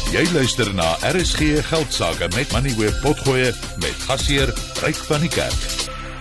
Jy luister na RSG Geldsaake met Money Web Potgoe met gasheer Ryk van die Kerk.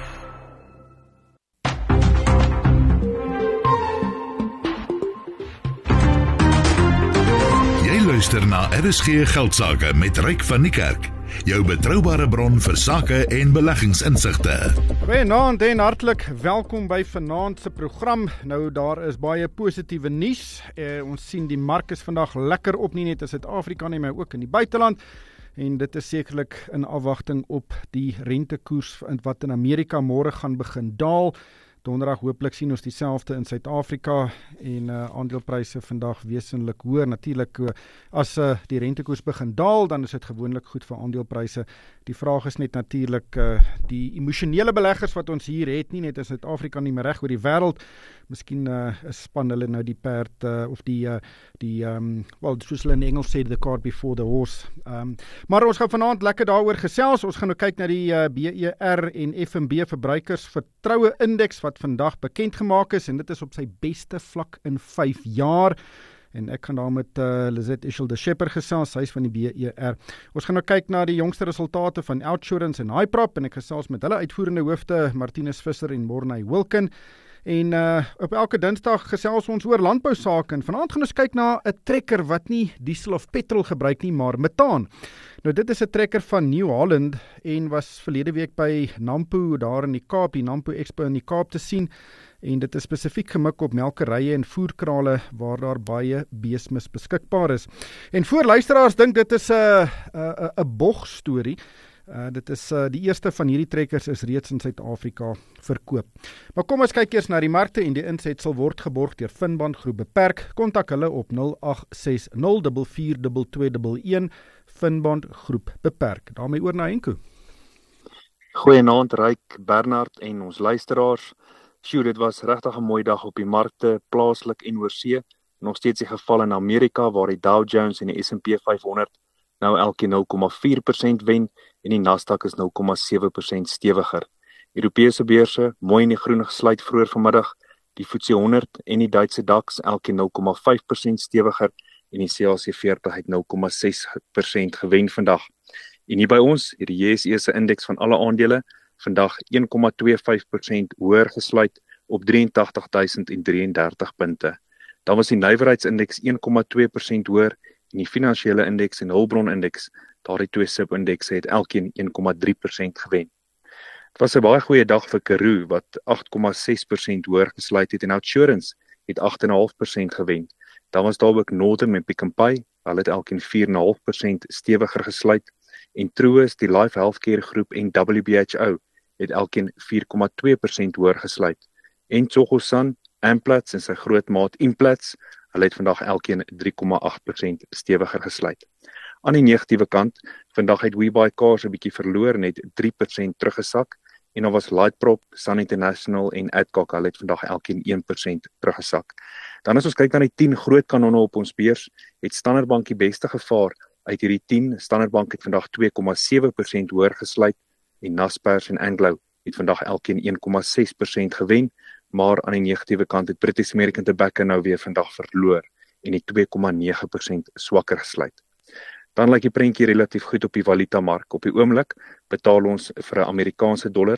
Jy luister na RSG Geldsaake met Ryk van die Kerk. Jou betroubare bron vir sake en beleggingsinsigte. Goeienaand en hartlik welkom by vanaand se program. Nou daar is baie positiewe nuus. Ons sien die mark is vandag lekker op, nie net in Suid-Afrika nie, maar ook in die buiteland. En dit is sekerlik in afwagting op die rentekoers wat in Amerika môre gaan begin daal. Donderdag hooplik sien ons dieselfde in Suid-Afrika en aandelepryse vandag wesentlik hoër. Natuurlik as die rentekoers begin daal, dan is dit gewoonlik goed vir aandelepryse. Die vraag is net natuurlik die emosionele beleggers wat ons hier het, nie net in Suid-Afrika nie, maar reg oor die wêreld. Miskien span hulle nou die perd of well, soos hulle in Engels sê, the cart before the horse. Maar ons gaan vanaand lekker daaroor gesels. Ons gaan nou kyk na die BER en FNB verbruikersvertroue indeks wat vandag bekend gemaak is, en dit is op sy beste vlak in 5 jaar. En ek gaan daar met Lizette Ishel-de-Schepper gesels, sy is van die BER. Ons gaan nou kyk na die jongste resultate van OUTsurance en Hyprop, en ek gesels met hulle uitvoerende hoofde, Martinus Visser en Morney Wilken. En op elke Dinsdag gesels ons oor landbousake, en vanaand gaan ons kyk na 'n trekker wat nie diesel of petrol gebruik nie, maar metaan. Nou dit is 'n trekker van New Holland en was verlede week by Nampo daar in die Kaap, die Nampo Expo in die Kaap te sien, en dit is spesifiek gemik op melkerye en voerkrale waar daar baie beesmis beskikbaar is. En voor luisteraars dink dit is 'n bogstorie. Dit is die eerste van hierdie trekkers is reeds in Suid-Afrika verkoop. Maar kom ons kyk eers na die markte, en die insetsel word geborg deur Finbond Groep Beperk. Kontak hulle op 0860442211 Finbond Groep Beperk. Daarmee oor na Henko. Goeienaand Ryk, Bernard en ons luisteraars. Sjoe, dit was regtig 'n mooi dag op die markte, plaaslik en oorsee. Nog steeds die geval in Amerika waar die Dow Jones en die S&P 500 nou elkeen 0,4% wen en die Nasdaq is 0,7% stewiger. Europese beurse mooi in die groen gesluit vroeër vanmiddag. Die FTSE 100 en die Duitse DAX elkeen 0,5% stewiger en die CAC 40 het 0,6% gewen vandag. En hier by ons, die JSE se indeks van alle aandele vandag 1,25% hoër gesluit op 83.033 punte. Dan was die nywerheidsindeks 1,2% hoër en die finansiële indeks en hulpbronindeks, daardie twee subindekse het elkeen 1,3% gewen. Dit was 'n baie goeie dag vir Karoo wat 8,6% hoër gesluit het en OUTsurance het 8,5% gewen. Dan was daar ook Northern en Pick n Pay, hulle het elkeen 4,5% stewiger gesluit en Truworths, die Life Healthcare groep en WHO het elkeen 4,2% hoër gesluit. En Tsogosan, Amplats en sy grootmaat Implats, hulle het vandag elkeen 3,8% stewiger gesluit. Aan die negatiewe kant, vandag het WeBuyCars 'n bietjie verloor en het 3% teruggesak, en daar was Lightprop, Sun International en Adcock, hulle het vandag elkeen 1% teruggesak. Dan as ons kyk na die 10 groot kanonne op ons beurs, het Standard Bank die beste gevaar uit hierdie 10. Standard Bank het vandag 2,7% hoër gesluit en Naspers en Anglo het vandag elkeen 1,6% gewen, maar aan die negatiewe kant het British American Tobacco nou weer vandag verloor en het 2,9% swakker gesluit. Dan lyk die prentjie relatief goed op die valutamark. Op die oomblik betaal ons vir 'n Amerikaanse dollar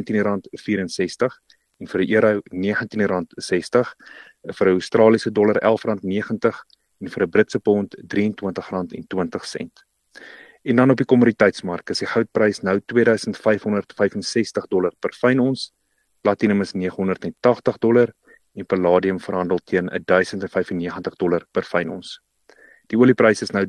R17,64 en vir 'n euro R19,60, vir 'n Australiese dollar R11,90 en vir 'n Britse pond R23,20. En dan op die kommoditeitsmark is die goudprys nou $2,565 per fyn ons, platinum is $980 en palladium verhandel teen $1,095 per fyn ons. Die olieprys is nou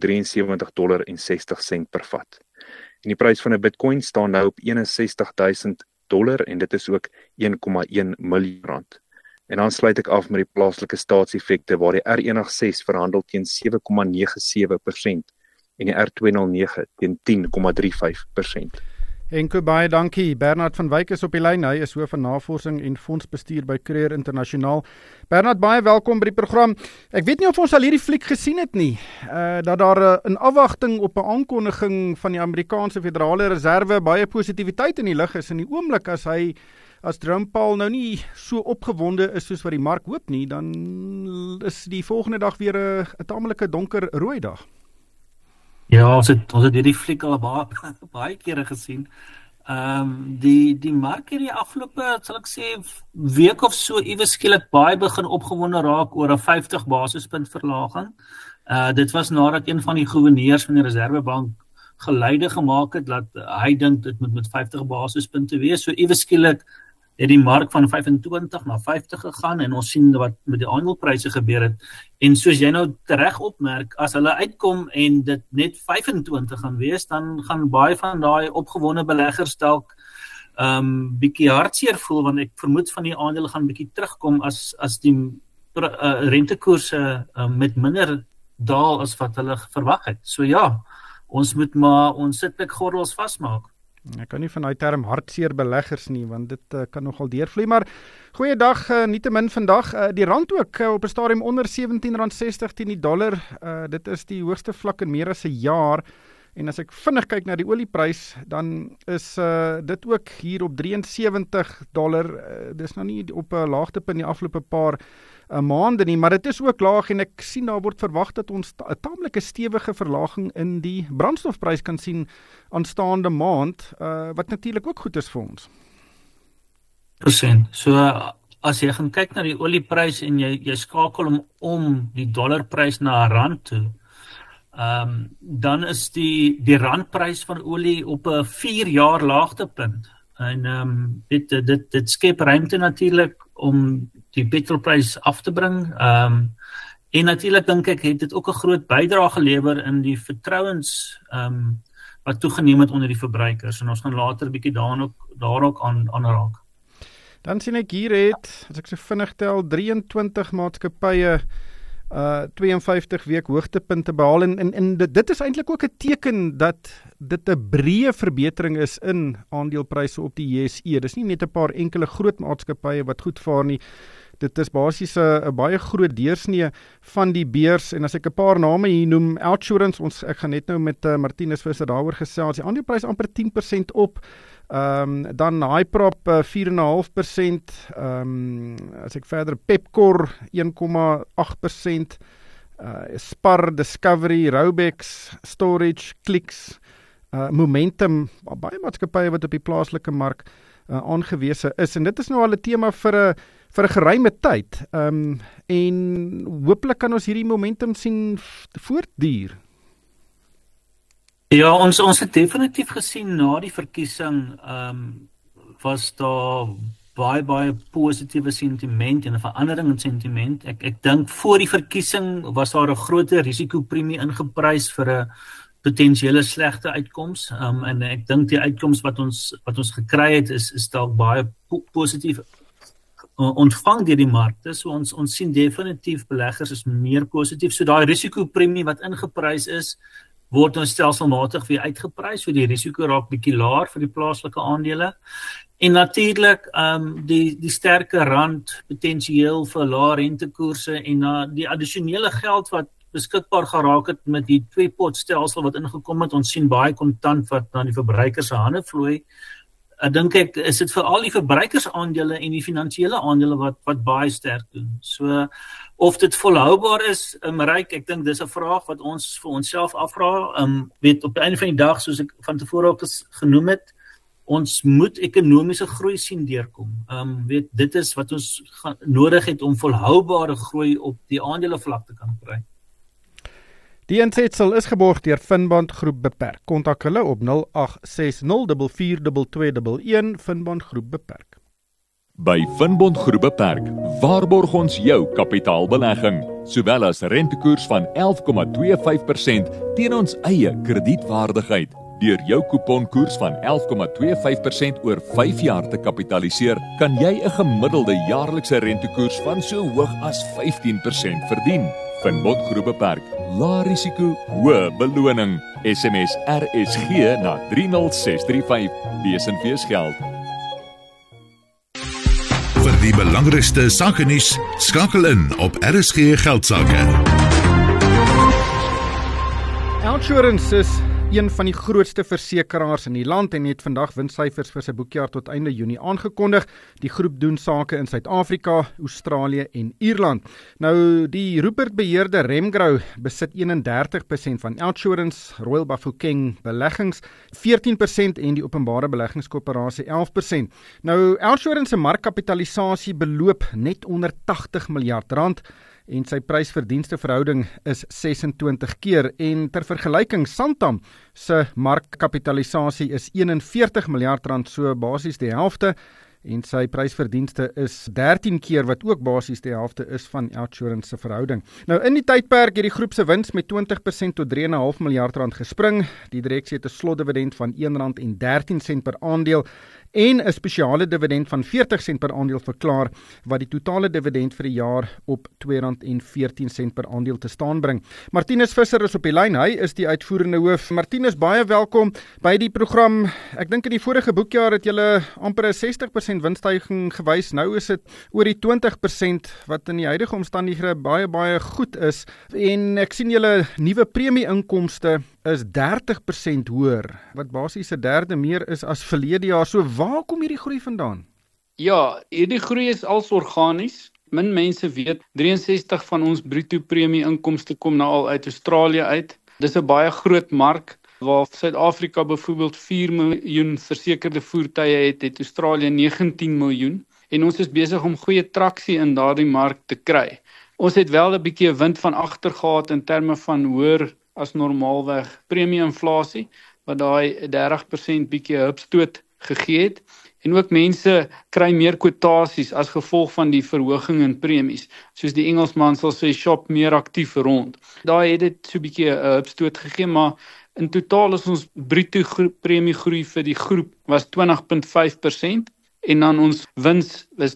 $73,60 per vat. En die prys van 'n Bitcoin staan nou op $61,000 en dit is ook R1,1 miljoen. En dan sluit ek af met die plaaslike staatseffekte waar die R186 verhandel teen 7,97% en die R209 teen 10,35%. Henko, baie dankie. Bernard van Wyk is op die lyn. Hy is hoof van navorsing en fondsbestuur by Creer Internasionaal. Bernard, baie welkom by die program. Ek weet nie of ons al hierdie fliek gesien het nie, dat daar in afwagting op 'n aankondiging van die Amerikaanse Federale Reserve baie positiwiteit in die lug is. In die oomblik as Jerome Powell nou nie so opgewonde is soos wat die mark hoop nie, dan is die volgende dag weer 'n tamelike donker rooi dag. Ja, ons het hierdie fliek al baie kere gesien. Die mark hierdie afgelope, sal ek sê, week of so iewes skielik baie begin opgewonde raak oor 'n 50 basispunt verlaging. Dit was nadat een van die gouverneurs van die Reservebank geluide gemaak het dat hy dink dit moet met 50 basispunte wees. So iewes skielik het die mark van 25 na 50 gegaan en ons sien wat met die aandelepryse gebeur het. En soos jy nou tereg opmerk, as hulle uitkom en dit net 25 gaan wees, dan gaan baie van daai opgewonde beleggers dalk bietjie hartseer voel, want ek vermoed van die aandele gaan bietjie terugkom as die rentekoerse met minder daal as wat hulle verwag het. So ja, ons moet maar ons sitplekgordels vasmaak. Ek kan nie van daai term hartseer beleggers nie, want dit kan nogal deurvloei, maar goeiedag, nietemin vandag, die rand ook op 'n stadium onder R17.60 teen die dollar, dit is die hoogste vlak in meer as 'n jaar, en as ek vinnig kyk na die olieprys, dan is dit ook hier op $73, dis nou nie op 'n laagtepunt die afgelope paar maande nie, maar dit is ook laag en ek sien daar word verwag dat ons 'n taamlike stewige verlaging in die brandstofprys kan sien aanstaande maand, wat natuurlik ook goed is vir ons. %. So as jy gaan kyk na die olieprys en jy skakel hom om die dollarprys na rand toe, dan is die randprys van olie op 'n 4 jaar laagtepunt. En dit skep ruimte natuurlik om die petrolprys af te bring. En natuurlik dink ek het dit ook 'n groot bydrae gelewer in die vertrouens wat toegeneem het onder die verbruikers. En ons gaan later 'n bietjie daar ook aan raak. Dan sien ek hier het, as ek so vinnig tel, 23 maatskappye 52 week hoogtepunte behaal en dit is eintlik ook 'n teken dat dit 'n breë verbetering is in aandelepryse op die JSE. Dis nie net 'n paar enkele groot maatskappye wat goed vaar nie. Dit is basies 'n baie groot deursnee van die beurs, en as ek 'n paar name hier noem, Outsurance, ek gaan net nou met Martinus Visser daaroor gesels, die aandeleprys amper 10% op, dan Hyprop 4,5%, as ek verder, Pepkor 1,8%, Spar, Discovery, Robex, Storage, Clicks, Momentum, baie maatskappye wat op die plaaslike mark aangewese is, en dit is nou al 'n tema vir 'n geruime tyd, en hopelik kan ons hierdie momentum sien voortduur. Ja, ons het definitief gesien na die verkiesing, was daar baie positiewe sentiment en 'n verandering in sentiment. Ek dink voor die verkiesing was daar 'n groter risikopremie ingeprys vir 'n potensiële slegte uitkoms, en ek dink die uitkoms wat ons gekry het is dalk baie positief ontvang deur die markte. So ons sien definitief beleggers is meer positief. So daai risikopremie wat ingeprys is, word ons stelselmatig weer uitgeprys, so die risiko raak bietjie laer vir die plaaslike aandele. En natuurlik die sterke rand potensieel vir lae rentekoerse en die addisionele geld wat beskikbaar geraak het met die twee-pot stelsel wat ingekom het. Ons sien baie kontant wat na die verbruikers se hande vloei. Dink ek, is dit vir al die verbruikersaandele en die finansiële aandele wat baie sterk doen. So, of dit volhoubaar is, Ryk, ek dink dis 'n vraag wat ons vir onsself afvra. Weet, op die einde van die dag, soos ek van tevore ook genoem het, ons moet ekonomiese groei sien deurkom. Weet, dit is wat ons nodig het om volhoubare groei op die aandelevlak te kan kry. Die insetsel is geborg deur Finbond Groep Beperk. Kontak hulle op 0860442211, Finbond Groep Beperk. By Finbond Groep Beperk waarborg ons jou kapitaalbelegging, sowel as rentekoers van 11,25% teen ons eie kredietwaardigheid. Deur jou kuponkoers van 11,25% oor 5 jaar te kapitaliseer, kan jy 'n gemiddelde jaarlikse rentekoers van so hoog as 15% verdien. Finbond Groep Beperk, lae risiko, hoë beloning. SMS RSG na 30635. BSNV geld. Vir die belangrikste sakenuus, skakel in op RSG Geldsaake. OUTsurance is een van die grootste versekeraars in die land en het vandag winssyfers vir sy boekjaar tot einde Junie aangekondig. Die groep doen sake in Suid-Afrika, Australië en Ierland. Nou, die Rupert beheerde Remgrow besit 31% van OUTsurance, Royal Bafokeng Beleggings 14% en die Openbare Beleggingskoöperasie 11%. Nou, OUTsurance se markkapitalisasie beloop net onder 80 miljard rand. En sy prys-verdienste verhouding is 26 keer en ter vergelyking Santam se markkapitalisasie is 41 miljard rand, so basies die helfte en sy prys-verdienste is 13 keer wat ook basies die helfte is van OUTsurance se verhouding. Nou in die tydperk het die groep se wins met 20% tot 3,5 miljard rand gespring. Die direksie het 'n slotdividend van R1.13 per aandeel en 'n spesiale dividend van 40 sent per aandeel verklaar, wat die totale dividend vir die jaar op R2.14 per aandeel te staan bring. Martinus Visser is op die lyn, hy is die uitvoerende hoof. Martinus, baie welkom by die program. Ek dink in die vorige boekjaar het julle amper 'n 60% winststyging gewys, nou is dit oor die 20% wat in die huidige omstandighede baie goed is, en ek sien julle nuwe premie-inkomste is 30% hoër, wat basies 'n derde meer is as verlede jaar. So waar kom hierdie groei vandaan? Ja, hierdie groei is als organies. Min mense weet, 63 van ons bruto premie-inkomste kom nou al uit Australië uit. Dis 'n baie groot mark, waar Suid-Afrika byvoorbeeld 4 miljoen versekerde voertuie het Australië 19 miljoen. En ons is besig om goeie traksie in daardie mark te kry. Ons het wel 'n bietjie 'n wind van agter gehad in terme van hoër as normaalweg premie-inflasie, wat daai 30% bietjie 'n hupstoot gegee het. En ook mense kry meer kwotasies as gevolg van die verhoging in premies. Soos die Engelsman sal sê, shop meer aktief rond. Daai het dit so bietjie 'n hupstoot gegee, maar in totaal is ons bruto premiegroei vir die groep was 20.5%. En dan ons wins is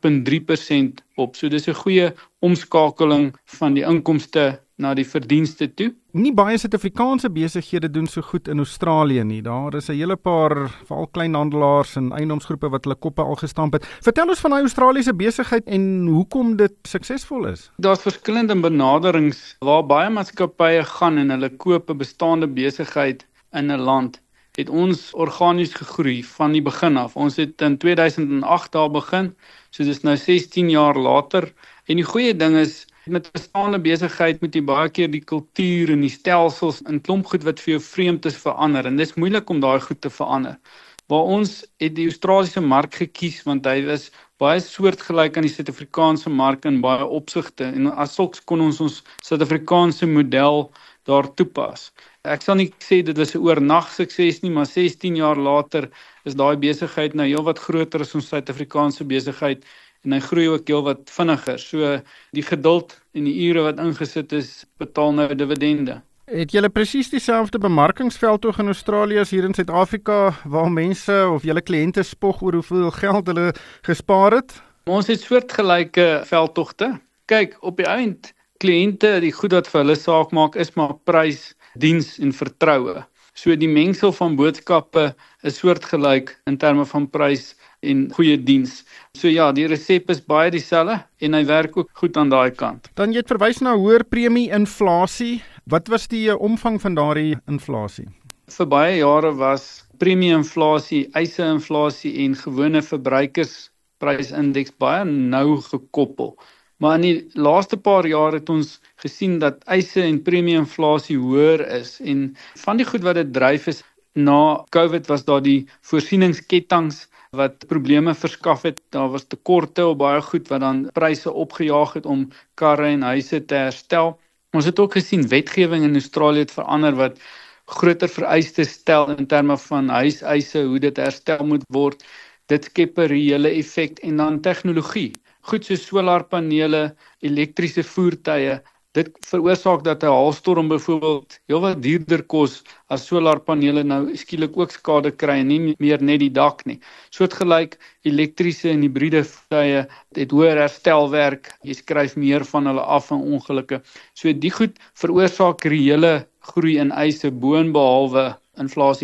20.3% op. So dis 'n goeie omskakeling van die inkomste na die verdienste toe. Nie baie Suid-Afrikaanse besighede doen so goed in Australië nie. Daar is 'n hele paar, veral kleinhandelaars en eiendomsgroepe wat hulle koppe al gestamp het. Vertel ons van daai Australiese besigheid en hoekom dit suksesvol is. Daar's verskillende benaderings waar baie maatskappye gaan en hulle koop 'n bestaande besigheid in 'n land. Het ons organies gegroei van die begin af. Ons het in 2008 daar begin, so dis nou 16 jaar later. En die goeie ding is, met bestaande besigheid moet jy baie keer die kultuur en die stelsels en klomp goed wat vir jou vreemd is verander. En dis moeilik om daai goed te verander. Waar ons het die Australiese mark gekies, want hy was baie soortgelyk aan die Suid-Afrikaanse mark in baie opsigte. En as sulks kon ons Suid-Afrikaanse model daar toepas. Ek sal nie sê dit was 'n oornag sukses nie, maar 16 jaar later is daai besigheid nou heelwat groter as ons Suid-Afrikaanse besigheid en hy groei ook heelwat vinniger. So die geduld en die ure wat ingesit is, betaal nou dividende. Het julle presies dieselfde bemarkingsveldtog in Australië as hier in Suid-Afrika, waar mense of julle kliënte spog oor hoeveel geld hulle gespaar het? Ons het soortgelyke veldtogte. Kyk, op die eind, kliënte, die goed wat vir hulle saak maak, is maar prys, diens en vertroue. So die mengsel van boodskappe is soortgelyk in terme van prys en goeie diens. So ja, die resep is baie dieselfde en hy werk ook goed aan daai kant. Dan jy het verwys na hoër premie-inflasie. Wat was die omvang van daardie inflasie? Vir baie jare was premie-inflasie, eise-inflasie en gewone verbruikersprysindeks baie nou gekoppel. Maar in die laaste paar jaar het ons gesien dat eise en premie-inflasie hoër is. En van die goed wat dit dryf is, na COVID was daar die voorsieningsketTINGs wat probleme verskaf het. Daar was tekorte op baie goed wat dan pryse opgejaag het om karre en huise te herstel. Ons het ook gesien wetgewing in Australië het verander wat groter vereistes stel in terme van huiseise, hoe dit herstel moet word. Dit skep 'n reële effek en dan tegnologie. Goed soos solarpanele, elektriese voertuie, dit veroorsaak dat 'n haalstorm byvoorbeeld heelwat duurder kos as solarpanele nou skielik ook skade kry en nie meer net die dak nie. Soortgelyk elektriese en hibriede voertuie het hoër herstelwerk, jy skryf meer van hulle af in ongelukke. So die goed veroorsaak reële groei in eise boonbehalwe inflasie.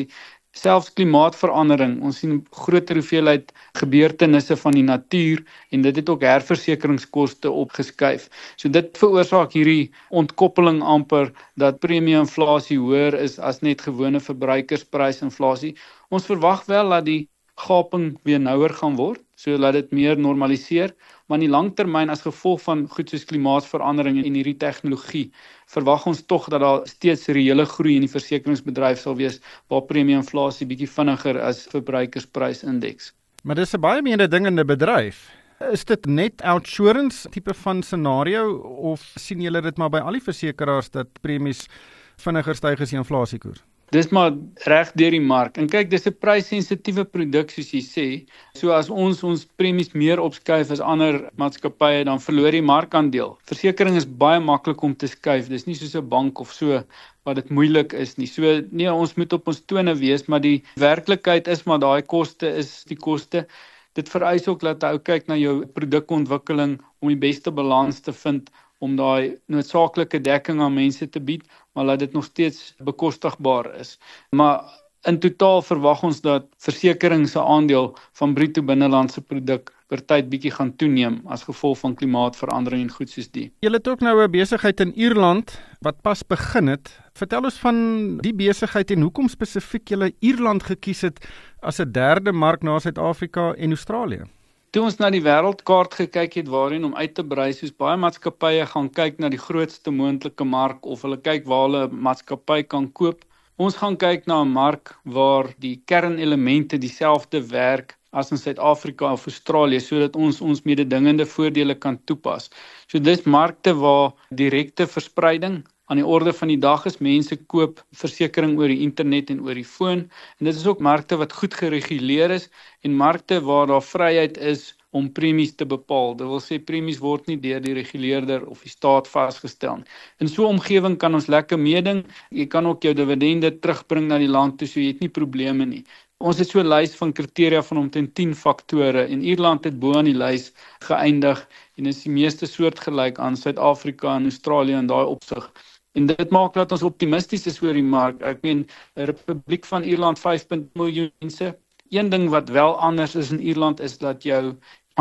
selfs klimaatsverandering. Ons sien groter hoeveelheid gebeurtenisse van die natuur en dit het ook herversekeringskoste opgeskuif. So dit veroorsaak hierdie ontkoppeling amper dat premie-inflasie hoër is as net gewone verbruikersprysinflasie. Ons verwag wel dat die gaping weer nouer gaan word, so laat dit meer normaliseer, maar in die langtermyn as gevolg van goed soos klimaatsverandering en hierdie tegnologie, verwag ons tog dat daar steeds reële groei in die versekeringsbedryf sal wees, waar premie-inflasie bietjie vinniger as verbruikersprysindeks. Maar dis 'n baie meer dingende bedryf. Is dit net outsurance tipe van scenario, of sien julle dit maar by al die versekeraars dat premies vinniger styg as die inflasiekoers? Dis maar reg deur die mark. En kyk, dis 'n prys-sensitiewe produk soos jy sê. So as ons premies meer opskuif as ander maatskappye, dan verloor die markandeel. Versekering is baie maklik om te skuif. Dis nie soos 'n bank of so wat dit moeilik is nie. So nee, ons moet op ons tone wees, maar die werklikheid is maar daai koste is die koste. Dit vereis ook dat jy kyk na jou produkontwikkeling om die beste balans te vind om daai noodsaaklike dekking aan mense te bied, maar dat dit nog steeds bekostigbaar is. Maar in totaal verwag ons dat versekering se aandeel van bruto binnelandse produk per tyd bietjie gaan toeneem as gevolg van klimaatverandering en goed soos die. Julle het ook nou 'n besigheid in Ierland wat pas begin het. Vertel ons van die besigheid en hoekom spesifiek julle Ierland gekies het as 'n derde mark na Suid-Afrika en Australië. Toe ons na die wêreldkaart gekyk het waarin om uit te brei, soos baie maatskappye gaan kyk na die grootste moontlike mark of hulle kyk waar hulle 'n maatskappy kan koop. Ons gaan kyk na 'n mark waar die kernelemente dieselfde werk as in Suid-Afrika of Australië, sodat ons mededingende voordele kan toepas. So dis markte waar direkte verspreiding aan die orde van die dag is. Mense koop versekering oor die internet en oor die foon. En dit is ook markte wat goed gereguleer is en markte waar daar vryheid is om premies te bepaal. Dit wil sê premies word nie deur die reguleerder of die staat vasgestel nie. In so 'n omgewing kan ons lekker meeding. Jy kan ook jou dividende terugbring na die land toe, so jy het nie probleme nie. Ons het so 'n lys van kriteria van omtrent 10 faktore en Ierland het bo aan die lys geëindig en is die meeste soortgelyk aan Suid-Afrika en Australië in daai opsig. En dit maak dat ons optimisties is oor die mark. Ek meen, 'n Republiek van Ierland 5 miljoen mense. Een ding wat wel anders is in Ierland is dat jou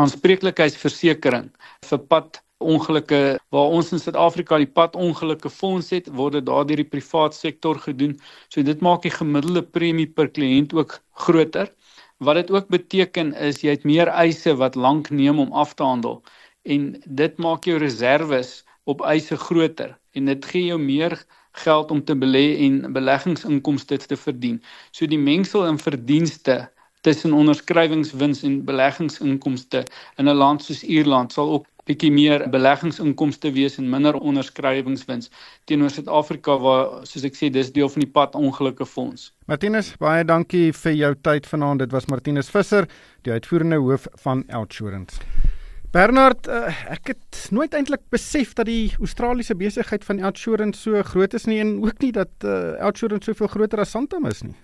aanspreeklikheidsversekering vir padongelukke, waar ons in Suid-Afrika die padongelukke fonds het, word dit daar deur die privaat sektor gedoen. So dit maak die gemiddelde premie per kliënt ook groter. Wat dit ook beteken is jy het meer eise wat lank neem om af te handel en dit maak jou reserves op eise groter en dit gee jou meer geld om te belê en beleggingsinkomste te verdien. So die mengsel in verdienste tussen onderskrywingswins en beleggingsinkomste in 'n land soos Ierland sal ook bietjie meer beleggingsinkomste wees en minder onderskrywingswins teenoor Suid-Afrika waar, soos ek sê, dis deel van die padongelukke fonds. Martinus, baie dankie vir jou tyd vanaand. Dit was Martinus Visser, die uitvoerende hoof van Outsurance. Bernard, ek het nooit eintlik besef dat die Australiese besigheid van Outsurance so groot is nie en ook nie dat Outsurance soveel groter as Santam is nie.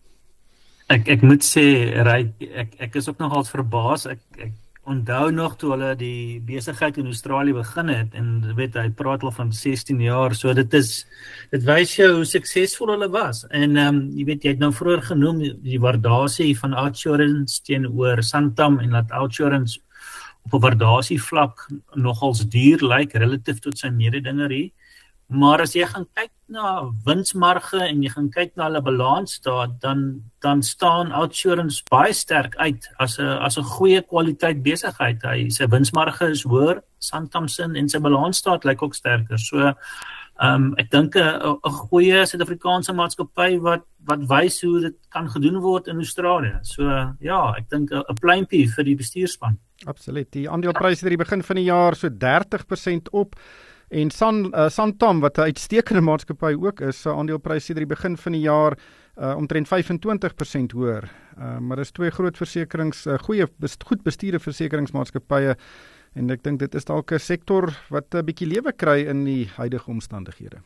Ek moet sê, ek is ook nogals verbaas. Ek onthou nog toe hulle die besigheid in Australië begin het en weet hy praat al van 16 jaar, so dit wys jou hoe suksesvol hulle was. En jy weet jy het nou vroeër genoem die waardasie van Outsurance teenoor Santam en dat Outsurance op 'n waardasievlak nogals duur lyk relatief tot sy mededingerie. Maar as jy gaan kyk na winsmarge en jy gaan kyk na hulle balansstaat, dan staan Outsurance baie sterk uit as 'n goeie kwaliteit besigheid. Sy winsmarge is hoër, Santam en sy balansstaat lyk ook sterker. So ek dink 'n goeie Suid-Afrikaanse maatskappy wat wys hoe dit kan gedoen word in Australië. So ja, ek dink 'n pluimpie vir die bestuurspan. Absoluut. Die aandelepryse het die begin van die jaar so 30% op. En Santam, wat 'n uitstekende maatskappy ook is, sy aandeleprys sedert die begin van die jaar omtrent 25% hoër. Maar dis twee groot goed bestuurde versekeringsmaatskappye en ek dink dit is dalk 'n sektor wat 'n bietjie lewe kry in die huidige omstandighede.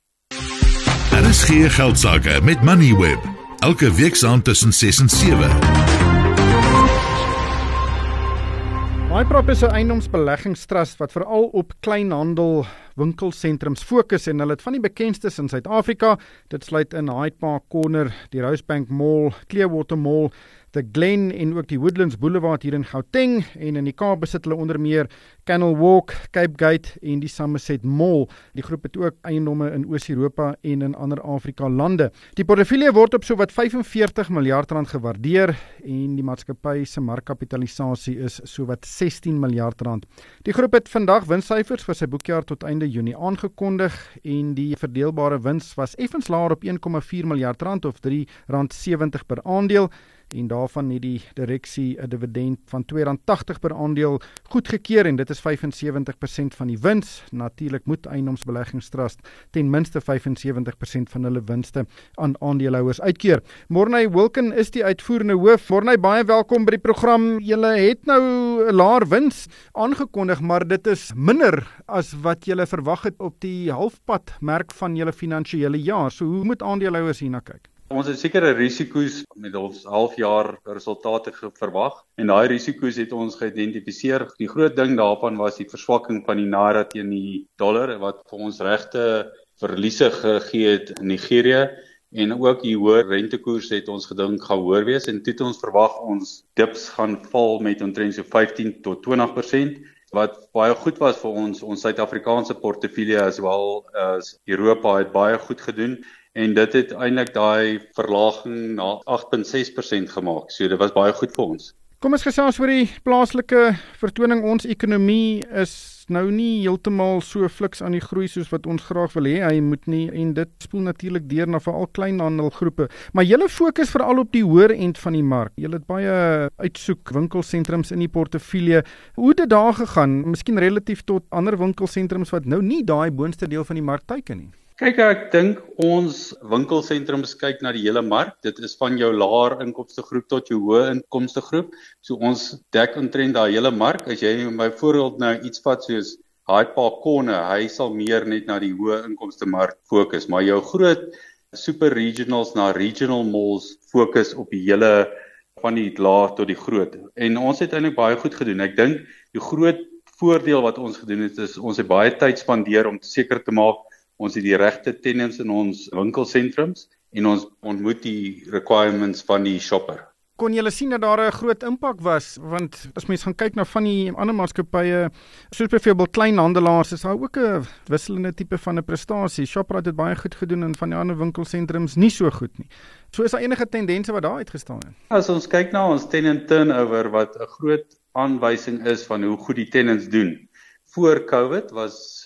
RSG Geldsaake met Moneyweb, elke week saand tussen 6 en 7. MyProp is 'n eiendomsbeleggingstrust wat veral op kleinhandel winkelsentrums fokus en hulle het van die bekendstes in Suid-Afrika. Dit sluit in Hyde Park Corner, die Rosebank Mall, Clearwater Mall, The Glen en ook die Woodlands Boulevard hier in Gauteng, en in die Kaap besit hulle onder meer Canal Walk, Cape Gate en die Somerset Mall. Die groep het ook eiendomme in Oos-Europa en in ander Afrika lande. Die portefeulje word op sowat 45 miljard rand gewaardeer en die maatskappy se markkapitalisasie is sowat 16 miljard rand. Die groep het vandag winssyfers vir sy boekjaar tot einde Junie aangekondig en die verdeelbare wins was effens laer op 1,4 miljard rand of R3.70 per aandeel. En daarvan het die direksie 'n dividend van R2.80 per aandeel goedgekeur en dit is 75% van die wins. Natuurlik moet eiendomsbeleggingstrust ten minste 75% van hulle winste aan aandeelhouers uitkeer. Morney Wilken is die uitvoerende hoof. Morney, baie welkom by die program. Julle het nou 'n laer wins aangekondig, maar dit is minder as wat julle verwag het op die halfpadmerk van julle finansiële jaar. So hoe moet aandeelhouers hierna kyk? Ons het sekere risiko's met ons halfjaar resultate verwag en daai risiko's het ons geïdentifiseer. Die groot ding daarvan was die verswakking van die naira teen die dollar wat vir ons regte verliese gegee het in Nigerië en ook die hoë rentekoers het ons gedink gaan hoër wees en toe het ons verwag ons dips gaan val met omtrent so 15 tot 20%. Wat baie goed was vir ons Suid-Afrikaanse portefeulje as wel as Europa het baie goed gedoen. En dit het eintlik daai verlaging na 8.6% gemaak. So dit was baie goed vir ons. Kom ons gesels oor die plaaslike vertoning. Ons ekonomie is nou nie heeltemal so fliks aan die groei soos wat ons graag wil hê. Hy moet nie, en dit spoel natuurlik deur na veral kleinhandelgroepe. Maar julle fokus veral op die hoër end van die mark. Julle het baie uitsoek winkelsentrums in die portefeulje. Hoe het dit daar gegaan? Miskien relatief tot ander winkelsentrums wat nou nie daai boonste deel van die mark teiken nie. Kyk, ek dink ons winkelsentrums kyk na die hele mark. Dit is van jou laer inkomste groep tot jou hoë inkomste groep. So ons dek omtrent daai hele mark. As jy byvoorbeeld nou iets vat soos Hyde Park Corner, hy sal meer net na die hoë inkomste mark fokus, maar jou groot super regionals na regional malls fokus op die hele van die laag tot die groot. En ons het eintlik baie goed gedoen. Ek dink die groot voordeel wat ons gedoen het is ons het baie tyd spandeer om seker te maak ons het die regte tenants in ons winkelsentrums en ons ontmoet die requirements van die shopper. Kon julle sien dat daar 'n groot impak was? Want as mens gaan kyk na van die ander maatskappye, soos byvoorbeeld kleinhandelaars, is daar ook 'n wisselende tipe van 'n prestasie. Shoprite het baie goed gedoen en van die ander winkelsentrums nie so goed nie. So is daar enige tendense wat daar uitgestaan het? As ons kyk na ons tenant turnover wat 'n groot aanwysing is van hoe goed die tenants doen. Voor COVID was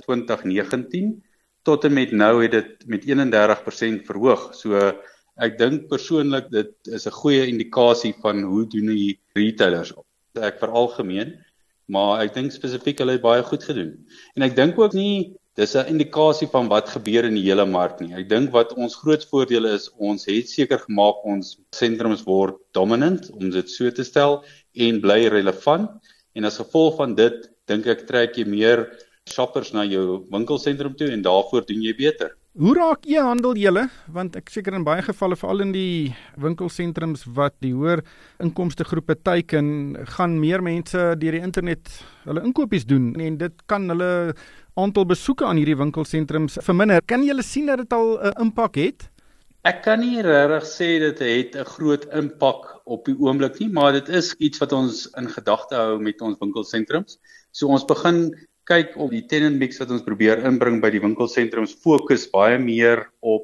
2019 tot en met nou het dit met 31% verhoog. So ek dink persoonlik dit is 'n goeie indikasie van hoe doen die retailers. Ek veralgemeen, maar ek dink spesifiek hulle het baie goed gedoen. En ek dink ook nie dis 'n indikasie van wat gebeur in die hele mark nie. Ek dink wat ons groot voordeel is, ons het seker gemaak ons sentrums word dominant, om dit so te stel, en bly relevant. En as gevolg van dit, dink ek trek jy meer shoppers na jou winkelsentrum toe en daarvoor doen jy beter. Hoe raak e-handel julle? Want ek seker in baie gevalle, veral in die winkelsentrums wat die hoër inkomste groepe teiken, gaan meer mense deur die internet hulle inkopies doen en dit kan hulle aantal besoeke aan hierdie winkelsentrums verminder. Kan julle sien dat dit al 'n impak het? Ek kan nie regtig sê dit het 'n groot impak op die oomblik nie, maar dit is iets wat ons in gedagte hou met ons winkelsentrums. So ons begin kyk op die tenant mix wat ons probeer inbring by die winkelsentrums, fokus baie meer op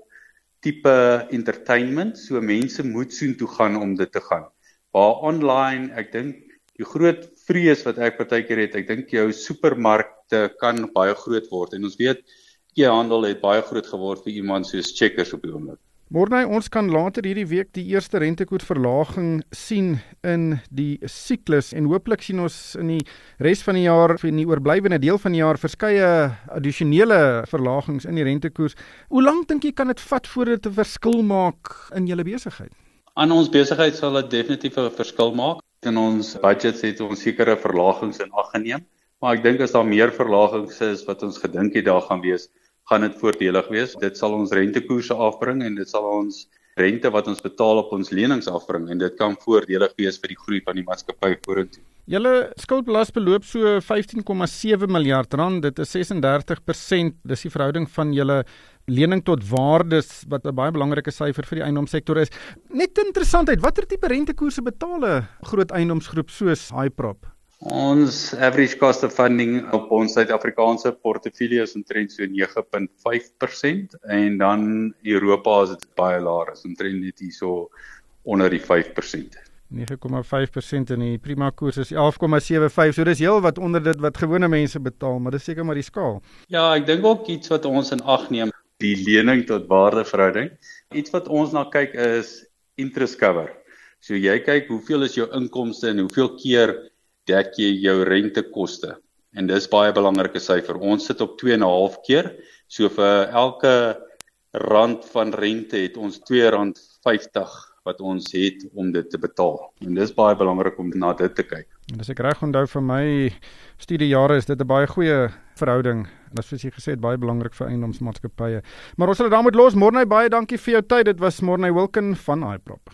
tipe entertainment, so mense moet soontoe gaan om dit te gaan. Waar online, ek dink die groot vrees wat ek partykeer het, ek dink jou supermarkte kan baie groot word en ons weet e-handel het baie groot geword vir iemand soos Checkers op die oomblik. Morney, ons kan later hierdie week die eerste rentekoersverlaging sien in die siklus en hooplik sien ons in die res van die jaar, in die oorblywende deel van die jaar, verskeie addisionele verlagings in die rentekoers. Hoe lank dink jy kan dit vat voordat dit 'n verskil maak in julle besigheid? Aan ons besigheid sal dit definitief 'n verskil maak. In ons budgets het ons sekere verlagings in ag geneem, maar ek dink as daar meer verlagings is wat ons gedink het daar gaan wees, gaan dit voordelig wees. Dit sal ons rentekoerse afbring en dit sal ons rente wat ons betaal op ons lenings afbring en dit kan voordelig wees vir die groei van die maatskappy vorentoe. Julle skuldbelas beloop so 15,7 miljard rand, dit is 36%, dis die verhouding van julle lening tot waardes, wat 'n baie belangrike syfer vir die eiendomssektor is. Net interessantheid, watter tipe rentekoerse betaal 'n groot eiendomsgroep soos Hyprop? Ons average cost of funding op ons Suid-Afrikaanse portefeulje is omtrent so 9.5% en dan Europa is dit baie laer, is omtrent net hier so onder die 5%. 9,5% en die prima koers is 11,75, so dis heel wat onder dit wat gewone mense betaal, maar dis seker maar die skaal. Ja, ek dink ook iets wat ons in ag neem, die lening tot waardeverhouding. Iets wat ons na kyk is interest cover. So jy kyk hoeveel is jou inkomste en hoeveel keer dek jy jou rentekoste. En dis baie belangrike syfer. Ons sit op 2,5 keer. So vir elke rand van rente het ons R2.50 wat ons het om dit te betaal. En dis baie belangrik om na dit te kyk. En as ek reg onthou van my studiejare is dit 'n baie goeie verhouding. En as jy gesê het, baie belangrik vir eiendomsmaatskappye. Maar ons sal dit daar moet los. Morney, baie dankie vir jou tyd. Dit was Morney Wilken van Hyprop.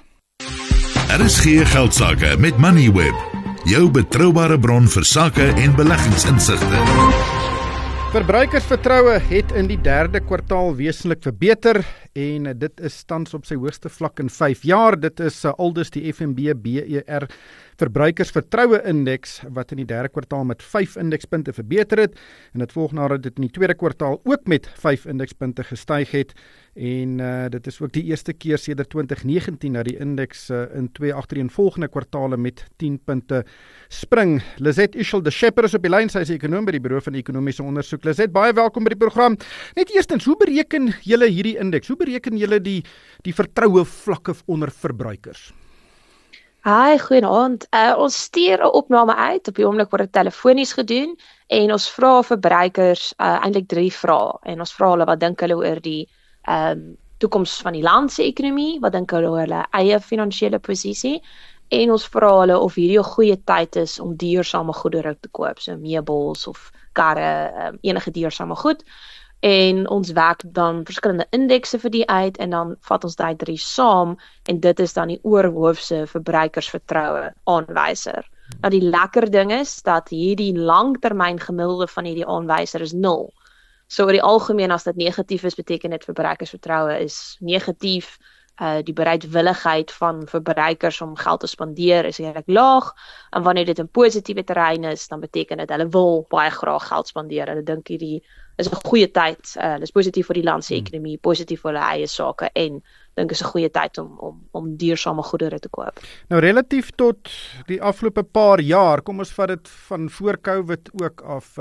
RSG Geldsaake met Moneyweb, jou betroubare bron vir sake en beleggingsinsigte. Verbruikersvertroue het in die 3de kwartaal wesentlik verbeter en dit is tans op sy hoogste vlak in 5 jaar. Dit is aldus die FNB BER Verbruikersvertroue Indeks wat in die 3de kwartaal met 5 indekspunte verbeter het en dit volg nadat dit in die 2de kwartaal ook met 5 indekspunte gestyg het en dit is ook die eerste keer sedert 2019 dat die indeks in 2 agtereenvolgende kwartale met 10 punte spring. Lizette Ishel de Shepper is op die lyn, sy is ekonoom by die Bureau van Ekonomiese Ondersoek. Lizette, baie welkom by die program. Net eerstens, hoe bereken julle hierdie indeks? Hoe bereken julle die vertroue vlakke onder verbruikers? Hi, goeienaand. Ons stuur 'n opname uit, op die oomblik word dit telefonies gedoen en ons vra verbruikers eintlik 3 vrae en ons vra hulle wat dink hulle oor die toekoms van die land se ekonomie, wat dink hulle oor hulle eie finansiële posisie en ons vra hulle of hierdie 'n goeie tyd is om duursame goedere te koop, so meubels of karre, enige duursame goed. En ons werk dan verskillende indekse vir die uit en dan vat ons daai 3 saam en dit is dan die oorhoofse verbruikersvertroue aanwyser. Nou die lekker ding is dat hierdie langtermyn gemiddelde van hierdie aanwyser is 0. So oor die algemeen as dit negatief is, beteken dit verbruikersvertroue is negatief. Die bereidwilligheid van verbruikers om geld te spandeer is redelik laag en wanneer dit in positiewe terrein is, dan beteken dit hulle wil baie graag geld spandeer. Hulle dink hierdie is 'n goeie tyd. Dit is positief vir die land se ekonomie, positief vir hulle eie sake en dink is 'n goeie tyd om duursame goedere te koop. Nou relatief tot die afgelope paar jaar, kom ons vat dit van voor Covid ook af.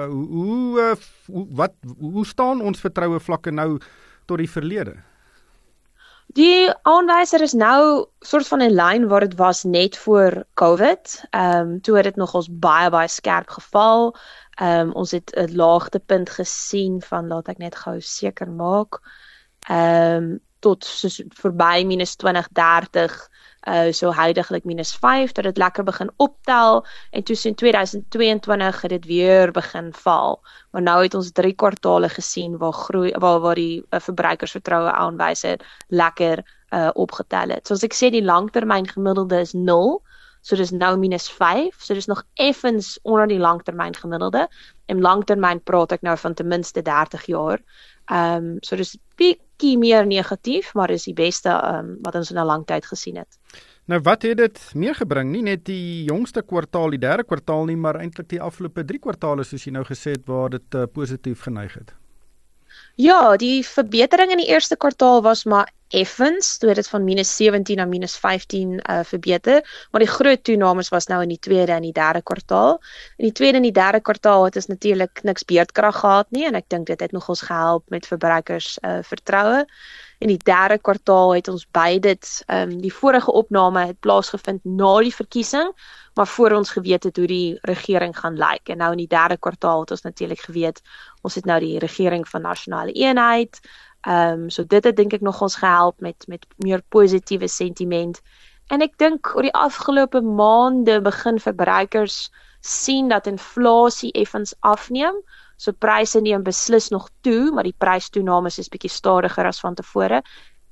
Hoe staan ons vertroue vlakke nou tot die verlede? Die aanwyser is nou soort van in lyn waar dit was net voor Covid. Toe het dit nogals baie skerp geval. Ons het 'n laagtepunt gesien van, laat ek net gou seker maak, tot soos verby -20-30, so huidiglik -5, dat dit lekker begin optel en toe in 2022 het dit weer begin val. Maar nou het ons 3 kwartale gesien waar die verbruikersvertroue aanwyser lekker opgetel het. Soos ek sê, die langtermyn gemiddelde is 0. So dis nou -5, so dis nog effens onder die langtermyn gemiddelde. En langtermyn praat ek nou van ten minste 30 jaar. So dis bietjie meer negatief, maar dis die beste wat ons in 'n lang tyd gesien het. Nou wat het dit meegebring? Nie net die jongste kwartaal, die 3de kwartaal nie, maar eintlik die afgelope 3 kwartale soos jy nou gesê het waar dit positief geneig het. Ja, die verbetering in die eerste kwartaal was maar effens, toe het dit van -17 na -15 verbeter, maar die groot toenames was nou in die 2de en die 3de kwartaal. In die 2de en die 3de kwartaal het ons natuurlik niks beurtkrag gehad nie en ek dink dit het nogals gehelp met verbruikers vertroue. In die 3de kwartaal het ons by dit, die vorige opname het plaasgevind na die verkiesing, maar voor ons geweet het hoe die regering gaan lyk. En nou in die 3de kwartaal het ons natuurlik geweet, ons het nou die regering van nasionale eenheid, so dit het dink ek nogals gehelp met meer positiewe sentiment. En ek dink oor die afgelope maande begin verbruikers sien dat inflasie effens afneem. So pryse neem beslis nog toe, maar die prystoenames is bietjie stadiger as van tevore.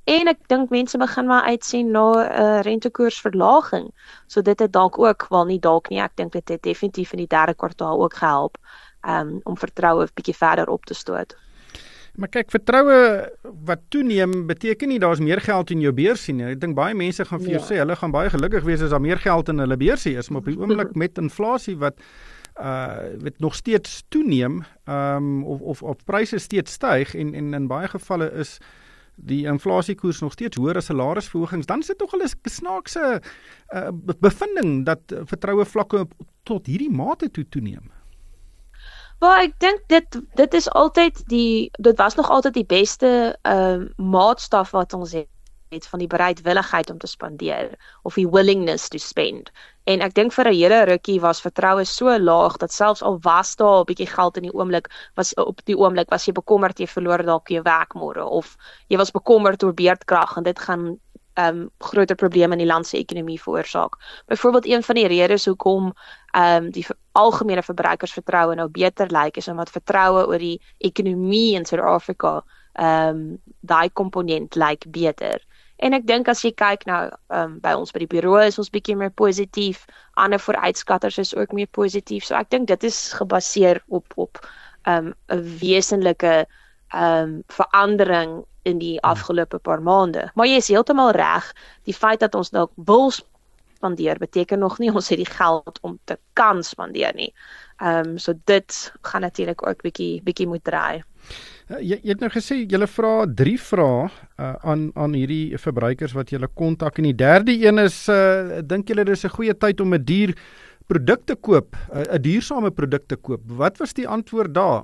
En ek dink mense begin maar uitsien na rentekoersverlaging. So dit het dalk ook, wel nie dalk nie, ek dink dit het definitief in die derde kwartaal ook gehelp om vertroue 'n bietjie verder op te stoot. Maar kyk, vertroue wat toeneem beteken nie daar's meer geld in jou beursie nie. Ek dink baie mense gaan vir jou sê hulle gaan baie gelukkig wees as daar meer geld in hulle beursie is, maar op die oomblik met inflasie wat nog steeds toeneem, of pryse steeds styg en in baie gevalle is die inflasiekoers nog steeds hoër as salarisverhogings, dan is dit tog 'n snaakse bevinding dat vertroue vlakke tot hierdie mate toeneem. Maar ek dink dit is altyd dit was nog altyd die beste maatstaf wat ons het van die bereidwilligheid om te spandeer of die willingness to spend. En ek dink vir 'n hele rukkie was vertroue so laag dat selfs al was daar 'n bietjie geld in die oomblik, was jy bekommerd jy verloor dalk jou werk môre of jy was bekommerd oor beerdkrag en dit gaan groter probleme in die land se ekonomie veroorsaak. Byvoorbeeld een van die redes hoekom die algemene verbruikersvertroue nou beter lyk is omdat vertroue oor die ekonomie in Suid-Afrika daai komponent lyk beter. En ek dink as jy kyk nou by ons by die bureau is ons bietjie meer positief, ander vooruitskatters is ook meer positief. So ek dink dit is gebaseer op 'n wesenlike verandering in die afgelope paar maande. Maar jy is heeltemal reg, die feit dat ons dalk wil spandeer beteken nog nie ons het die geld om te kan spandeer nie. So dit gaan natuurlik ook bietjie moet draai. Jy het nou gesê julle vra 3 vrae aan hierdie verbruikers wat julle kontak en die derde een is dink julle dis 'n goeie tyd om 'n duur produk te koop, 'n duursame produk te koop. Wat was die antwoord daar?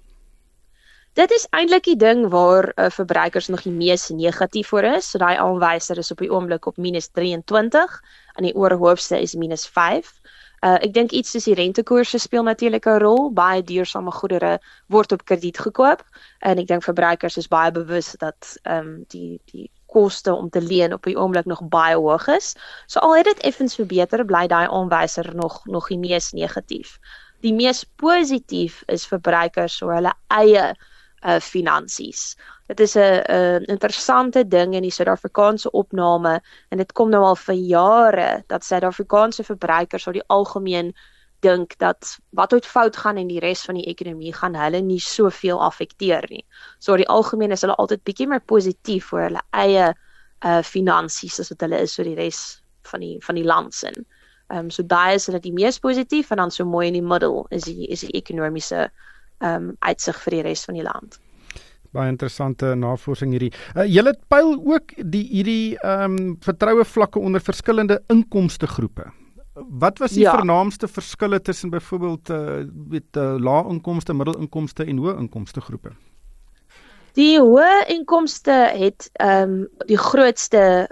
Dit is eintlik die ding waar verbruikers nog die mees negatief voor is. So daai aanwyser is op die oomblik op -23 en die oorhoofste is -5. Ek dink iets soos die rentekoerse speel natuurlik 'n rol. Baie duursame goedere word op krediet gekoop en ek dink verbruikers is baie bewus dat die koste om te leen op die oomblik nog baie hoog is. So al het dit effens verbeter, bly daai aanwyser nog die mees negatief. Die mees positief is verbruikers oor hulle eie finansies. Dit is 'n interessante ding in die Suid-Afrikaanse opname en dit kom nou al vir jare dat Suid-Afrikaanse verbruikers oor die algemeen dink dat wat ooit fout gaan in die res van die ekonomie gaan hulle nie soveel affekteer nie. So oor die algemeen is hulle altyd bietjie meer positief oor hulle eie finansies as wat hulle is oor die res van die land sin. So daai is hulle die mees positief en dan so mooi in die middel is die ekonomiese uitsig vir die res van die land. Baie interessante navorsing hierdie. Julle pyl ook hierdie vertroue vlakke onder verskillende inkomstegroepe. Wat was die vernaamste verskille tussen byvoorbeeld lae inkomste, middelinkomste en hoë inkomste groepe? Die hoë inkomste het die grootste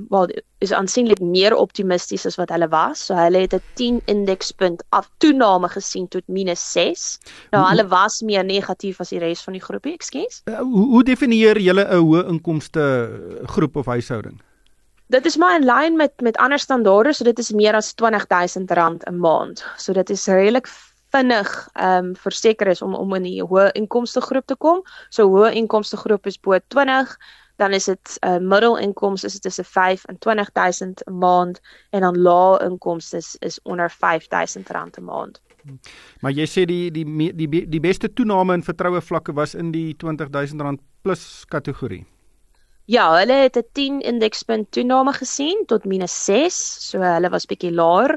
is aansienlik meer optimisties as wat hulle was. So hulle het 'n 10 indekspunt toename gesien tot -6. Nou hulle was meer negatief as die res van die groepie, ekskuus. Hoe definieer julle 'n hoë inkomste groep of huishouding? Dit is maar in lyn met ander standaarde, so dit is meer as R20,000 'n maand. So dit is redelik vinnig verseker is om in die hoë inkomste groep te kom. So hoë inkomste groep is bo 20, dan is dit middelinkomste is tussen 5 en 20,000 'n maand en dan lae inkomste is onder R5,000 'n maand. Maar jy sê die beste toename in vertroue vlakke was in die R20,000 plus kategorie. Ja, hulle het 'n 10 indekspunt toename gesien tot -6, so hulle was bietjie laer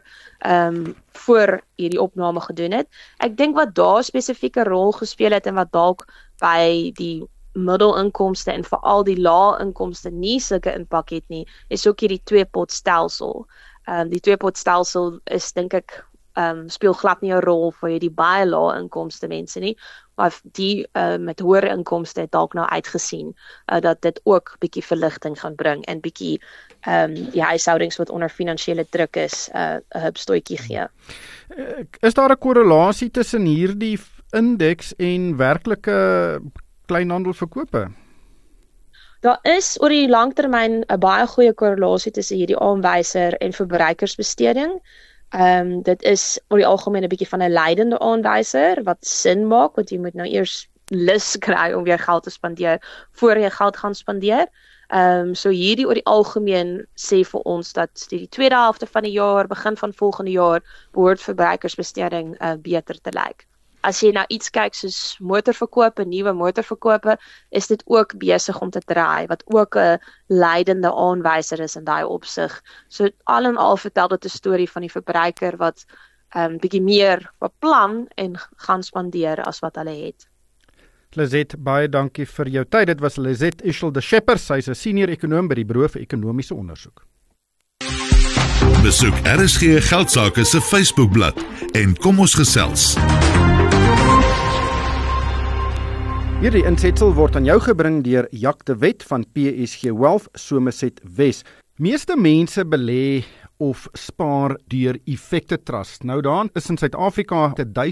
voor hierdie opname gedoen het. Ek dink wat daar spesifieke rol gespeel het en wat dalk by die middelinkomste en veral die lae inkomste nie sulke impak het nie, is ook hierdie tweepotstelsel. Die tweepotstelsel is dink ek speel glad nie 'n rol vir die baie lae inkomste mense nie, maar die met hoër inkomste het dalk nou uitgesien dat dit ook bietjie verligting gaan bring en bietjie die huishoudings wat onder finansiële druk is 'n hupstootjie gee. Is daar 'n korrelasie tussen hierdie indeks en werklike kleinhandelverkope? Daar is oor die langtermyn 'n baie goeie korrelasie tussen hierdie aanwyser en verbruikersbesteding. Dit is oor die algemeen 'n bietjie van 'n leidende aanwyser wat sin maak want jy moet nou eers lus kry om weer geld te spandeer voor jy geld gaan spandeer. So hierdie oor die algemeen sê vir ons dat die tweede helfte van die jaar, begin van volgende jaar, behoort verbruikersbesteding beter te lyk. As jy nou iets kyk soos motorverkope, nuwe motorverkope, is dit ook besig om te draai, wat ook 'n leidende aanwyser is in daai opsig. So al en al vertel dit 'n storie van die verbruiker wat bietjie meer beplan en gaan spandeer as wat hulle het. Lizette, baie dankie vir jou tyd. Dit was Lizette Ishel de Schepper, sy is 'n senior ekonoom by die Bureau vir Ekonomiese Ondersoek. Besoek RSG Geldsaake se Facebookblad en kom ons gesels. Hierdie insetsel word aan jou gebring deur Jacques de Wet van PSG Wealth, Somerset West. Meeste mense belê of spaar deur Effekte Trust. Nou daan is in Suid-Afrika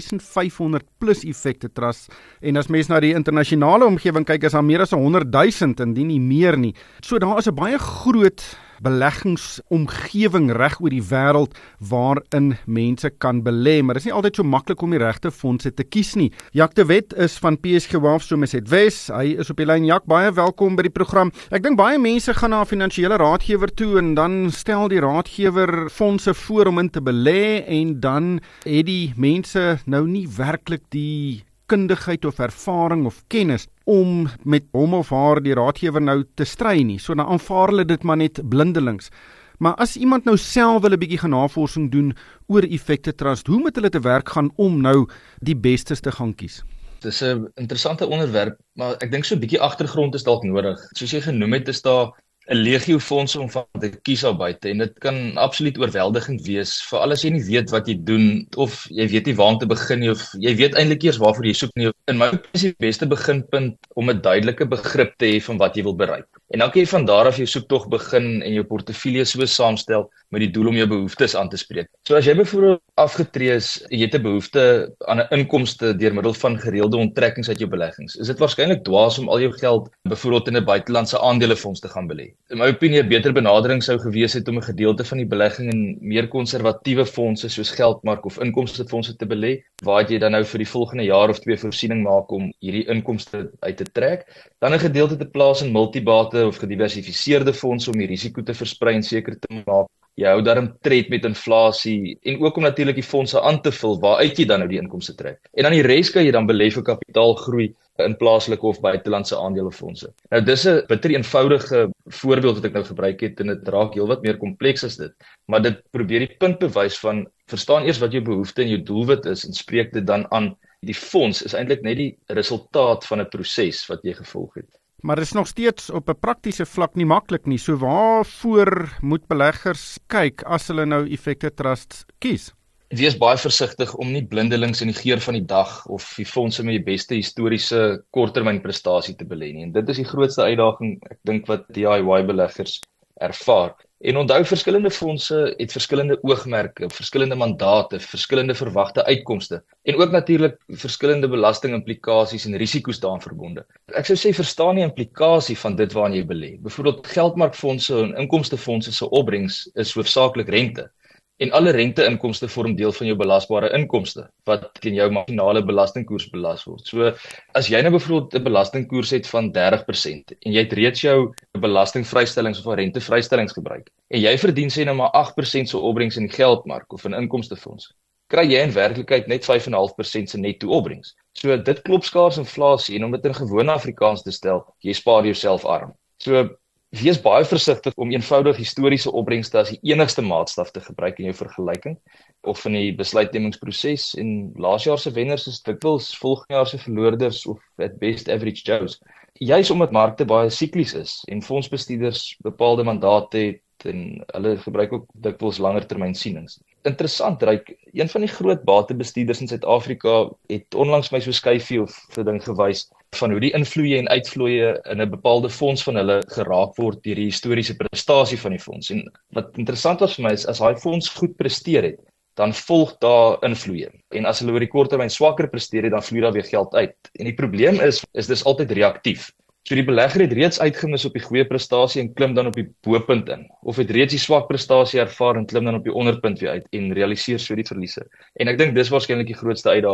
1500 plus Effekte Trust en as mens na die internasionale omgewing kyk, is daar meer as 100,000 indien nie meer nie. So daar is 'n baie groot beleggingsomgewing reg oor die wêreld waarin mense kan belê, maar dit is nie altyd so maklik om die regte fondse te kies nie. Jacques de Wet is van PSG Wealth, Somerset West. Hy is op die lyn. Jacques, baie welkom by die program. Ek dink baie mense gaan na 'n finansiële raadgewer toe en dan stel die raadgewer fondse voor om in te belê en dan het die mense nou nie werklik die kundigheid of ervaring of kennis om met hom of haar die raadgewer nou te stry nie. So dan aanvaar hulle dit maar net blindelings. Maar as iemand nou self wil 'n bietjie gaan navorsing doen oor Effekte Trust, hoe moet hulle te werk gaan om nou die bestes te gaan kies? Dis 'n interessante onderwerp, maar ek dink so 'n bietjie agtergrond is dalk nodig. Soos jy genoem het, is daar 'n legio fondse om van te kies al buite en dit kan absoluut oorweldigend wees, veral as jy nie weet wat jy doen of jy weet nie waar om te begin nie of jy weet eintlik eers waarvoor jy soek nie. In my opinie is die beste beginpunt om 'n duidelike begrip te hê van wat jy wil bereik. En dan kan jy van daar af jou soektog begin en jou portefeulje so saamstel met die doel om jou behoeftes aan te spreek. So as jy byvoorbeeld afgetree is, jy het 'n behoefte aan 'n inkomste deur middel van gereelde onttrekkings uit jou beleggings, is dit waarskynlik dwaas om al jou geld byvoorbeeld in 'n buitelandse aandelefonds te gaan belê. In my opinie 'n beter benadering sou gewees het om 'n gedeelte van die belegging in meer konservatiewe fondse soos geldmark of inkomstefondse te belê, waar jy dan nou vir die volgende jaar of 2 voorsiening maak om hierdie inkomste uit te trek, dan 'n gedeelte te plaas in multibate of gediversifiseerde fondse om die risiko te versprei en seker te maak jy hou daarom tred met inflasie en ook om natuurlik die fondse aan te vul waaruit jy dan nou die inkomste trek. En dan die res kan jy dan belê vir kapitaalgroei in plaaslike of buitelandse aandelefondse. Nou dis 'n bitter eenvoudige voorbeeld wat ek nou gebruik het en dit raak heelwat meer kompleks as dit, maar dit probeer die punt bewys van verstaan eers wat jou behoefte en jou doelwit is en spreek dit dan aan. Die fonds is eintlik net die resultaat van 'n proses wat jy gevolg het. Maar dit is nog steeds op 'n praktiese vlak nie maklik nie. So waarvoor moet beleggers kyk as hulle nou Effekte Trusts kies? Wees baie versigtig om nie blindelings in die geur van die dag of die fondse met die beste historiese korttermynprestasie te belê nie. En dit is die grootste uitdaging, ek dink, wat DIY-beleggers ervaar. En onthou, verskillende fondse het verskillende oogmerke, verskillende mandate, verskillende verwagte uitkomste en ook natuurlik verskillende belastingimplikasies en risiko's daaraan verbonde. Ek sou sê verstaan die implikasie van dit waarin jy belê. Byvoorbeeld geldmarkfondse en inkomstefondse se opbrengs is hoofsaaklik rente. En alle renteinkomste vorm deel van jou belasbare inkomste wat teen jou marginale belastingkoers belas word. So as jy nou byvoorbeeld 'n belastingkoers het van 30% en jy het reeds jou belastingvrystellings of rentevrystellings gebruik en jy verdien sê nou maar 8% se opbrengs in die geldmark of in inkomstefonds, kry jy in werklikheid net 5,5% se netto opbrengs. So dit klop skaars inflasie en om dit in gewone Afrikaans te stel, jy spaar jouself arm. So wees baie versigtig om eenvoudig historiese opbrengste as die enigste maatstaf te gebruik in jou vergelyking of in die besluitnemingsproses en laasjaar se wenners is dikwels volgende jaar se verloorders of at best average Joes. Juis omdat markte baie siklies is en fondsbestuurders bepaalde mandate het en hulle gebruik ook dikwels langer termyn sienings. Interessant, Ryk, een van die groot batebestuurders in Suid-Afrika het onlangs my so skyfie of vir ding gewys van hoe die invloeye en uitvloeye in 'n bepaalde fonds van hulle geraak word deur die historiese prestasie van die fonds. En wat interessant was vir my is as daai fonds goed presteer het, dan volg daar invloeye. En as hulle oor die kort termyn swakker presteer het, dan vloei daar weer geld uit. En die probleem is dis altyd reaktief. So die belegger het reeds uitgemis op die goeie prestasie en klim dan op die bo-punt in, of het reeds die swak prestasie ervaar en klim dan op die onderpunt weer uit en realiseer so die verliese. En ek dink dis waarskynlik die grootste uitdaging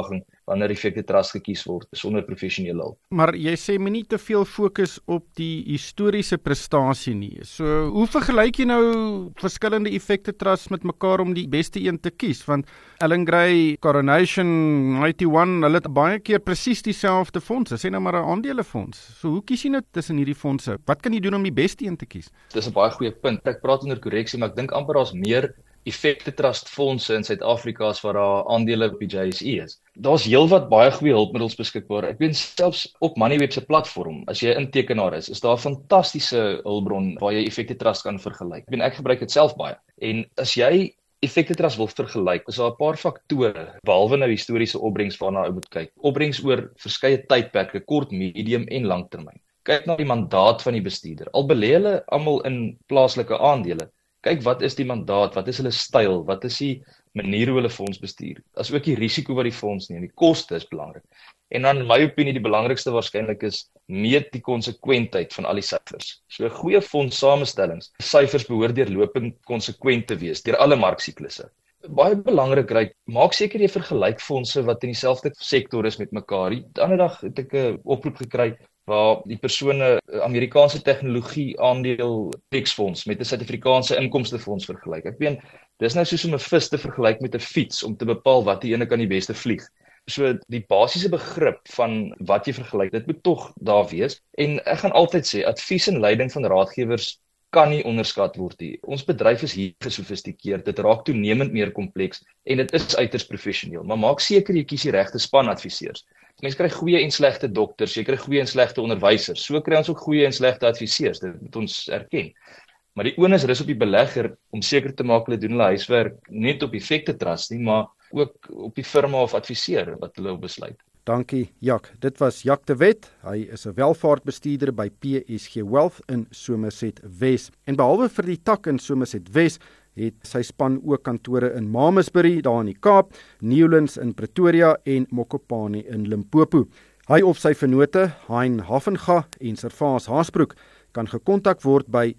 wanneer effekte trust gekies word sonder professionele hulp. Maar jy sê my nie te veel fokus op die historiese prestasie nie. So, hoe vergelyk jy nou verskillende effekte trusts met mekaar om die beste een te kies? Want Ellen Gray, Coronation, 91, hulle het baie keer presies dieselfde fondse, sê nou maar 'n aandelefonds. So, hoe kies jy nou tussen hierdie fondse? Wat kan jy doen om die beste een te kies? Dis 'n baie goeie punt. Ek praat onder korreksie, maar ek dink amper daar's meer effekte trust fondse in Suid-Afrika as wat daar aandele op die JSE is. Daar's heelwat baie goeie hulpmiddels beskikbaar. Ek weet selfs op Moneyweb se platform, as jy 'n intekenaar is daar 'n fantastiese hulpbron waar jy effekte trust kan vergelyk. Ek gebruik dit self baie. En as jy effekte trust wil vergelyk, is daar 'n paar faktore, behalwe nou historiese opbrengs waarna jy moet kyk. Opbrengs oor verskeie tydperke, kort, medium en langtermyn. Kyk na die mandaat van die bestuurder. Al belê hulle almal in plaaslike aandele, kyk wat is die mandaat, wat is hulle styl, wat is die manier hoe hulle fonds bestuur. As ook die risiko wat die fonds neem, die koste is belangrik. En dan in my opinie die belangrikste waarskynlik is meet die konsekwentheid van al die syfers. So 'n goeie fondssamestellings, syfers behoort deurlopend konsekwent te wees deur alle marksiklusse. Baie belangrik, maak seker jy vergelyk fondse wat in dieselfde sektor is met mekaar. Die ander dag het ek 'n oproep gekry waar die persone Amerikaanse tegnologie aandeel indeksfonds met 'n Suid-Afrikaanse inkomstefonds vergelyk. Ek meen, dis nou soos om 'n vis te vergelyk met 'n fiets om te bepaal wat die ene kan die beste vlieg. So die basiese begrip van wat jy vergelyk, dit moet tog daar wees. En ek gaan altyd sê, advies en leiding van raadgewers kan nie onderskat word nie. Ons bedryf is hier gesofistikeerd, dit raak toenemend meer kompleks en dit is uiters professioneel. Maar maak seker jy kies die regte span adviseurs. Mense kry goeie en slegte dokters, jy kry goeie en slegte onderwysers. So kry ons ook goeie en slegte adviseurs, dit moet ons erken. Maar die onus rus op die belegger om seker te maak hulle doen hulle huiswerk net op effekte trust nie, maar ook op die firma of adviseur wat hulle besluit. Dankie, Jak. Dit was Jak de Wet. Hy is 'n welvaartbestuurder by PSG Wealth in Somerset Wes. En behalwe vir die tak in Somerset Wes, het sy span ook kantore in Mamasbury, daar in die Kaap, Newlands in Pretoria en Mokopane in Limpopo. Hy of sy vennote, Hein Havenga en Servaas Haasbroek, kan gekontak word by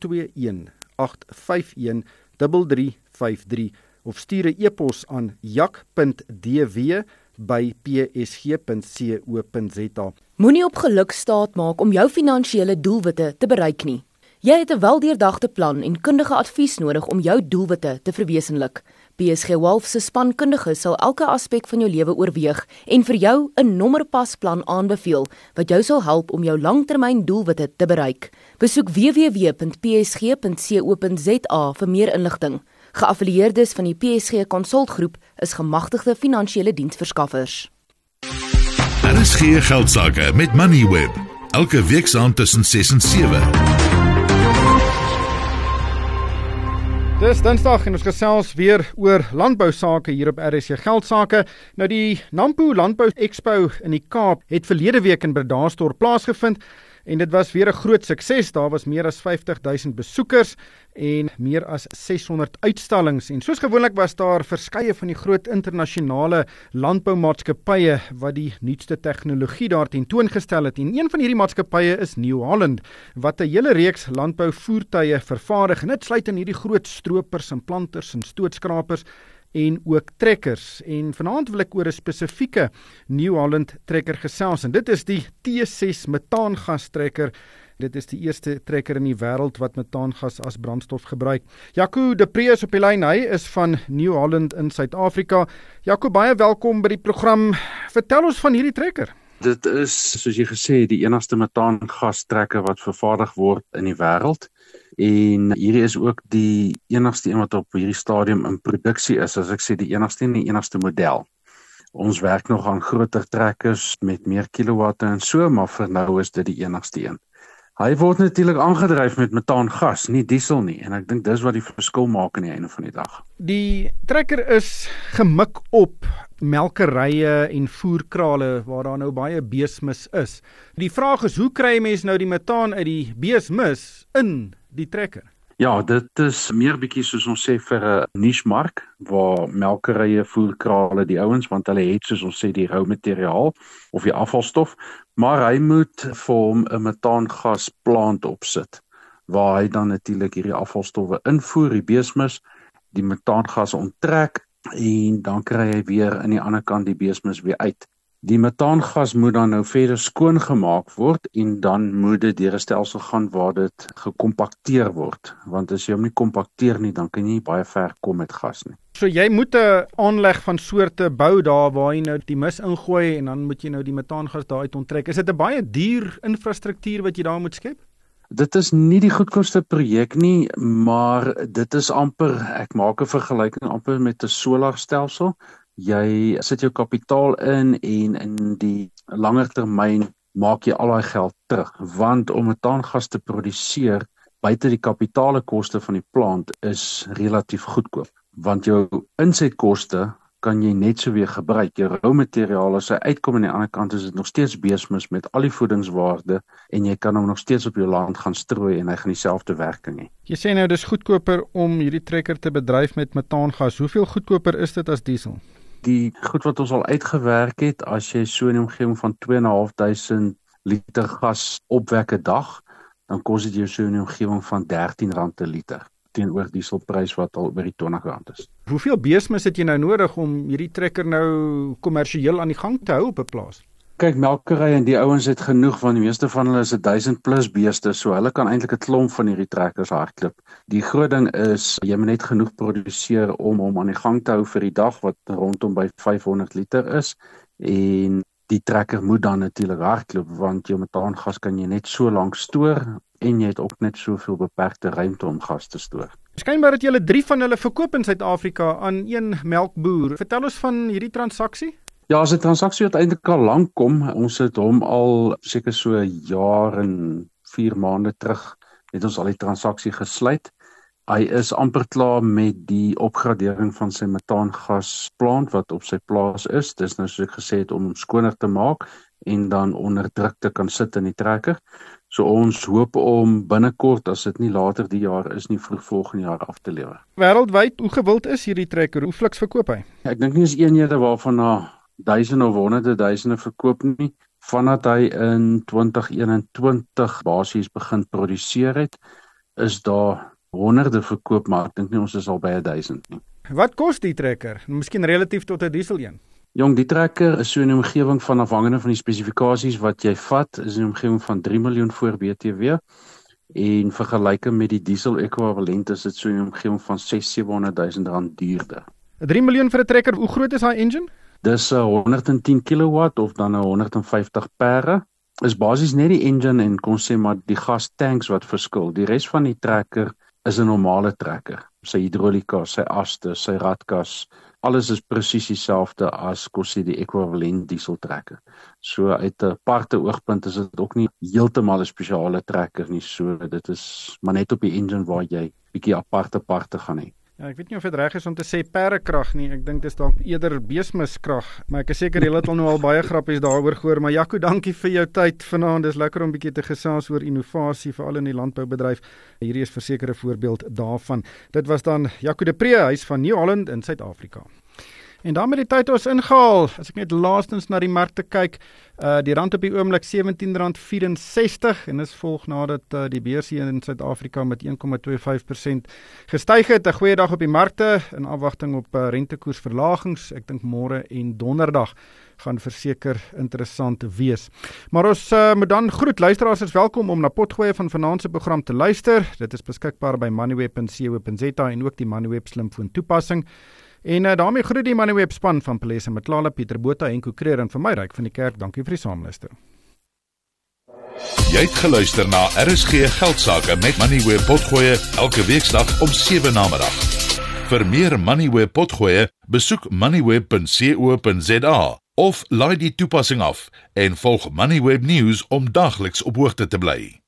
021 851 3353 of stuur 'n e-pos aan jak.dw@psg.co.za. Moenie op geluk staat maak om jou finansiële doelwitte te bereik nie. Jy het 'n weldeurdagte plan en kundige advies nodig om jou doelwitte te verwesenlik. PSG Wealth se spankundiges sal elke aspek van jou lewe oorweeg en vir jou 'n nommerpasplan aanbeveel wat jou sal help om jou langtermyn doelwitte te bereik. Besoek www.psg.co.za vir meer inligting. Geaffilieerdes van die PSG Konsultgroep is gemagtigde finansiële diensverskaffers. RSG Geldsaake met Moneyweb. Elke week saam tussen 6 en 7. Dis Dinsdag en ons gesels weer oor landbousake hier op RSG Geldsaake. Nou die Nampo Landbou Expo in die Kaap het verlede week in Bredasdorp plaasgevind en dit was weer 'n groot sukses. Daar was meer as 50,000 besoekers en meer as 600 uitstallings. En soos gewoonlik was daar verskeie van die groot internasionale landboumaatskappye wat die nuutste tegnologie daar tentoongestel het. En een van hierdie maatskappye is New Holland wat 'n hele reeks landbouvoertuie vervaardig. En dit sluit in hierdie groot stroopers en planters en stootskrapers en ook trekkers. En vanaand wil ek oor 'n spesifieke New Holland trekker gesels. En dit is die T6 metaangas trekker. Dit is die eerste trekker in die wêreld wat metaangas as brandstof gebruik. Jaco de Pre is op die lyn. Hy is van New Holland in Suid-Afrika. Jaco, baie welkom by die program. Vertel ons van hierdie trekker. Dit is, soos jy gesê het, die enigste metaangas trekker wat vervaardig word in die wêreld. En hierdie is ook die enigste een wat op hierdie stadium in produksie is, as ek sê die enigste en die enigste model. Ons werk nog aan groter trekkers met meer kilowatte en so, maar vir nou is dit die enigste een. Hy word natuurlik aangedryf met metaangas, nie diesel nie, en ek dink dis wat die verskil maak aan die einde van die dag. Die trekker is gemik op melkerye en voerkrale waar daar nou baie beesmis is. Die vraag is, hoe kry mens nou die metaan uit die beesmis in die trekker? Ja, dit is meer bietjie soos ons sê vir 'n niche mark waar melkerye, voerkrale, die ouens, want hulle het soos ons sê die rou materiaal of die afvalstof, maar hy moet vir hom 'n metaangasplant opsit waar hy dan natuurlik hierdie afvalstowwe invoer, die beesmis, die metaangas onttrek en dan kry hy weer aan die ander kant die beesmis weer uit. Die metaangas moet dan nou verder skoongemaak word en dan moet dit deur 'n stelsel gaan waar dit gekompakteer word, want as jy hom nie kompakteer nie, dan kan jy nie baie ver kom met gas nie. So jy moet 'n aanleg van soorte bou daar waar jy nou die mis ingooi en dan moet jy nou die metaangas daar uit onttrek. Is dit 'n baie duur infrastruktuur wat jy daar moet skep? Dit is nie die goedkoopste projek nie, maar dit is amper, ek maak 'n vergelyking amper met 'n solarstelsel. Jy sit jou kapitaal in en in die langer termyn maak jy al daai geld terug, want om metaangas te produseer buite die kapitaalkoste van die plant is relatief goedkoop, want jou insetkoste kan jy net so weer gebruik. Jou roumateriaal as hy uitkom aan die ander kant is dit nog steeds beesmis met al die voedingswaarde en jy kan hom nog steeds op jou land gaan strooi en hy gaan dieselfde werking hê. Jy sê nou dis goedkoper om hierdie trekker te bedryf met metaangas. Hoeveel goedkoper is dit as diesel? Die goed wat ons al uitgewerk het, as jy so in die omgewing van 2.500 liter gas opwek 'n dag, dan kos dit jou so in die omgewing van R13 per liter, teenoor dieselprys wat al oor die R20 is. Hoeveel beesmis het jy nou nodig om hierdie trekker nou kommersieel aan die gang te hou op 'n plaas? Kyk, melkery en die ouens het genoeg, want die meeste van hulle is 1000 plus beeste, so hulle kan eintlik 'n klomp van hierdie trekkers hardloop. Die groot ding is, jy moet net genoeg produseer om hom aan die gang te hou vir die dag, wat rondom by 500 liter is, en die trekker moet dan natuurlik hardloop, want jou metaangas kan jy net so lank stoor, en jy het ook net soveel beperkte ruimte om gas te stoor. Skynbaar het julle 3 van hulle verkoop in Suid-Afrika aan een melkboer. Vertel ons van hierdie transaksie. Ja, as 'n transaksie wat eintlik al lank kom, ons het hom al seker so 'n jaar en 4 maande terug, het ons al die transaksie gesluit. Hy is amper klaar met die opgradering van sy metaangasplant wat op sy plaas is. Dis nou soos ek gesê het om hom skoner te maak en dan onder druk te kan sit in die trekker. So ons hoop om binnekort, as dit nie later die jaar is nie, vroeg volgende jaar af te lewer. Wêreldwyd, hoe gewild is hierdie trekker? Hoe fliks verkoop hy? Ek dink nie is eenhede waarvan na duisende of honderde duisende verkoop nie. Vandat hy in 2021 basies begin produseer het, is daar honderde verkoop, maar ek dink nie ons is al by 1000 nie. Wat kos die trekker? Miskien relatief tot 'n diesel een? Jong, die trekker is so in die omgewing van, afhangende van die spesifikasies wat jy vat, is in die omgewing van 3 miljoen voor BTW, en vergelyking met die diesel ekwivalent is dit so in die omgewing van 600-700 000 duurder. 3 miljoen vir 'n trekker, hoe groot is daai engine? Dis 110 kW of dan 150 pere. Is basies net die engine en kon sê maar die gastanks wat verskil. Die res van die trekker is 'n normale trekker. Sy hidrolika, sy aste, sy radkas, alles is presies dieselfde as kon sê die ekwivalent diesel trekker. So uit 'n aparte oogpunt is dit ook nie heeltemal 'n spesiale trekker nie. So dit is maar net op die engine waar jy bietjie aparte parte gaan hê. Ja, ek weet nie of dit reg is om te sê perrekrag nie. Ek dink dis dalk eerder beesmiskrag, maar ek is seker julle het al nou al baie grappies daaroor gehoor. Maar Jaco, dankie vir jou tyd vanaand. Dis lekker om 'n bietjie te gesels oor innovasie, veral in die landboubedryf. Hierdie is verseker 'n voorbeeld daarvan. Dit was dan Jaco de Pre, hy's van New Holland in Suid-Afrika. En dan met die tyd ons ingehaal, as ek net laastens na die markte kyk, die rand op die oomblik R17.64 en dis volg nadat die beurs hier in Suid-Afrika met 1,25% gestyg het. 'n Goeie dag op die markte in afwagting op rentekoersverlagings. Ek dink môre en donderdag gaan verseker interessant wees. Maar ons moet dan groet. Luisteraars is welkom om na potgoeie van vanaand se program te luister. Dit is beskikbaar by moneyweb.co.za en ook die Moneyweb slimfoon toepassing. En daarmee groet die Moneyweb span van Pelese Matlala, Pieter Botha en Koekreer en van my Ryk van die Kerk. Dankie vir die saamluister. Jy het geluister na RSG Geldsaake met Moneyweb potgoeie elke weeksdag om 7 namiddag. Vir meer Moneyweb potgoeie, besoek moneyweb.co.za of laai die toepassing af en volg Moneyweb News om dagliks op hoogte te bly.